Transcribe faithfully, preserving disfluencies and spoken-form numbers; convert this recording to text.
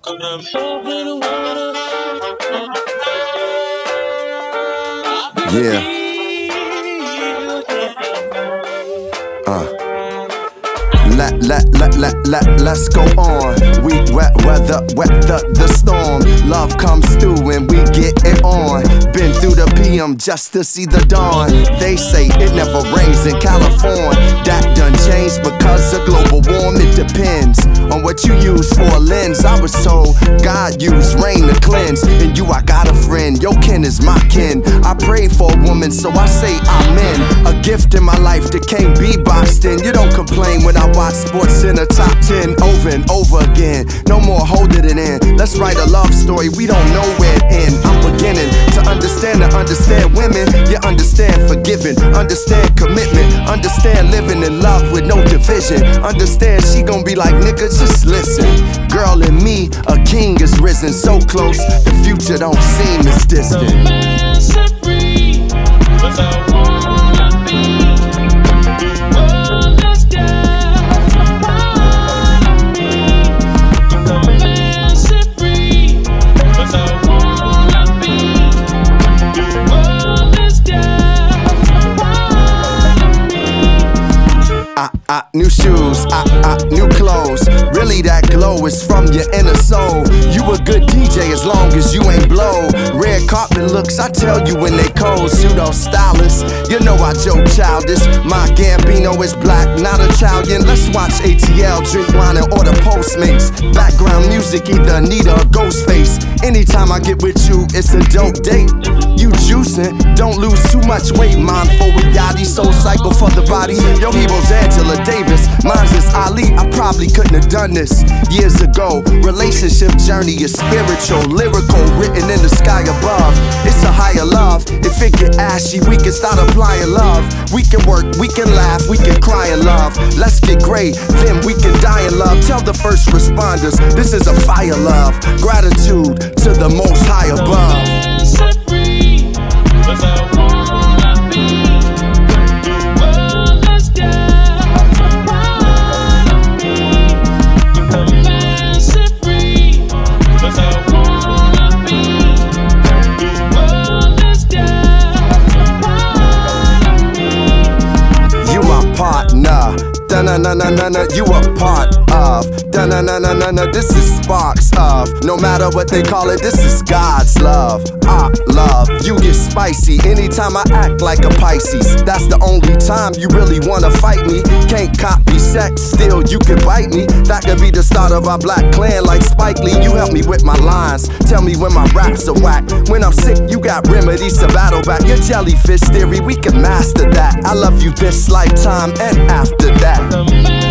Yeah. Uh. Let, let, let, let, let, let's go on. We wet weather, weather the storm. Love comes through and we get it on. Been through the P M just to see the dawn. They say it never rains in California. That done changed because of global warming. It depends on what you use for a lens. I was told God used rain to cleanse. And you, I got a friend, your kin is my kin. I prayed for a woman, so I say amen. A gift in my life that can't be boxed in. You don't complain when I watch sports in the top ten over and over again. No more holding it in. Let's write a love story, we don't know where it ends. I'm beginning to understand and understand women. You understand forgiving, understand commitment, understand living in love with no division. Understand she gon' be like, nigga, just listen. Girl and me, a king is risen so close, the future don't seem as distant. I, I, new shoes, I, I, new clothes. Really that glow is from your inner soul. You a good D J as long as you ain't blow. Red carpet looks, I tell you when they cold. Pseudo stylist, you know I joke childish. My Gambino is black, not Italian. Let's watch A T L, drink wine and order Postmates. Background music, either Anita or Ghostface. Anytime I get with you, it's a dope date. You juicing, don't lose too much weight. Mindful with Yachty, soul cycle for the body. Yo, heroes Angela Davis, mine's is Ali. I probably couldn't have done this years ago. Relationship journey is spiritual, lyrical, written in the sky above. It's a higher love. If it get ashy, we can start applying love. We can work, we can laugh, we can cry in love. Let's get great, then we can die in love. Tell the first responders, this is a fire love. Gratitude to the most high above. Na na na na na, you a part of. Da na na na na na, this is sparks of. No matter what they call it, this is God's love. I love, you get spicy anytime I act like a Pisces. That's the only time you really wanna fight me. Can't copy sex, still you can bite me. That could be the start of our black clan like Spike Lee. You help me with my lines, tell me when my raps are whack. When I'm sick, you got remedies to battle back. Your jellyfish theory, we can master that. I love you this lifetime and after that.